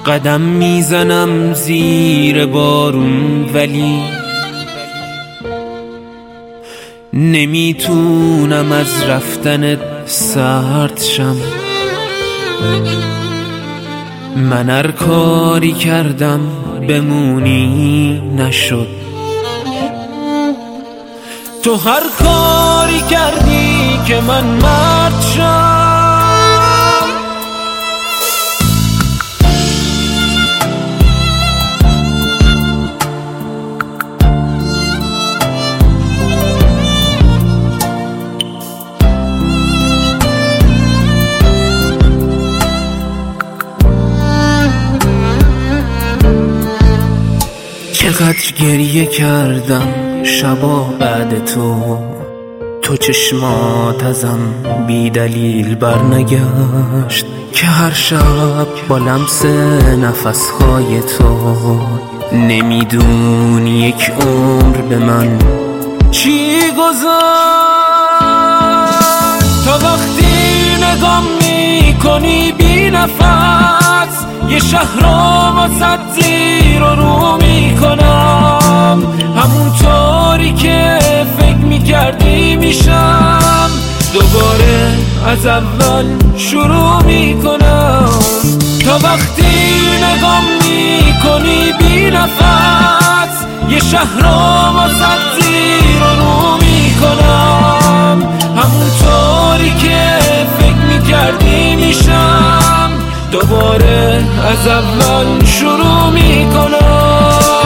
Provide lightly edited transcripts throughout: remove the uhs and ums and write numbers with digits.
قدم میزنم زیر بارون ولی نمیتونم از رفتنت سرد شم. من هر کاری کردم بمونی نشد، تو هر کاری کردی که من مرد شم. چقدر گریه کردم شبا بعد تو چشمات ازم بی دلیل برنگشت که هر شب با لمس نفسهای تو نمیدونی یک عمر به من چی گذاشت. تا وقتی نگام میکنی بی نفس یه شهر رو واسه زیر و رو میکنم، همونطوری که فکر میکردی میشم، دوباره از اول شروع میکنم. تا وقتی نگام میکنی بی نفس یه شهر رو واسه زیر و رو میکنم، همونطوری که فکر میکردی میشم، دوباره از اول شروع میکنم.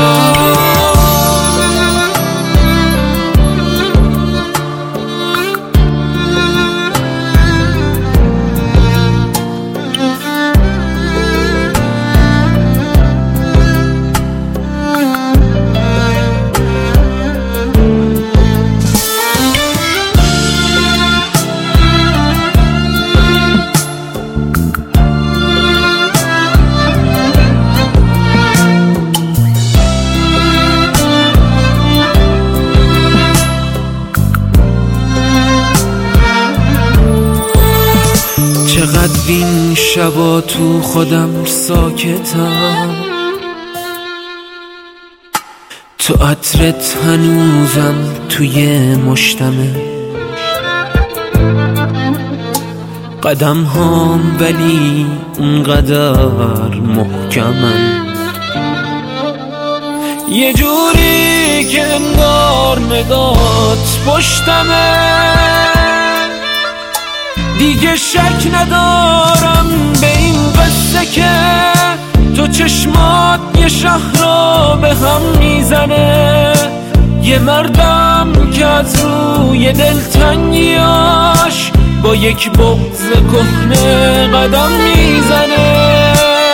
چقدر این شبا تو خودم ساکتم، تو عطرت هنوزم توی مشتمه، قدم هام ولی اونقدر محکمن، یه جوری که انگار نگات پشتمه. دیگه شک ندارم به این قصه که تو چشمات یه شهر رو به هم میزنه، یه مردم که از روی دلتنگیاش با یک بغض کهنه قدم میزنه.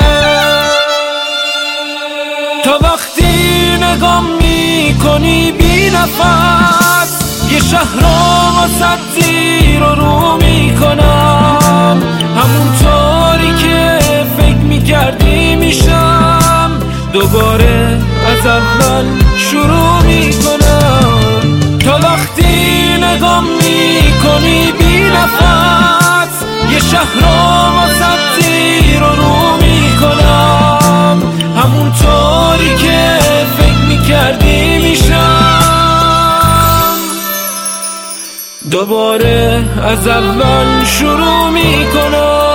تا وقتی نگام میکنی بی نفس یه شهر رو واسه زیر و رو میکنم، همونطوری که فکر میکردی میشم، دوباره از اول شروع میکنم. تا وقتی نگام میکنی بی نفس یه شهر رو واسه زیر و رو میکنم، همونطوری که فکر میکردی میشم، دوباره از اول شروع میکنم.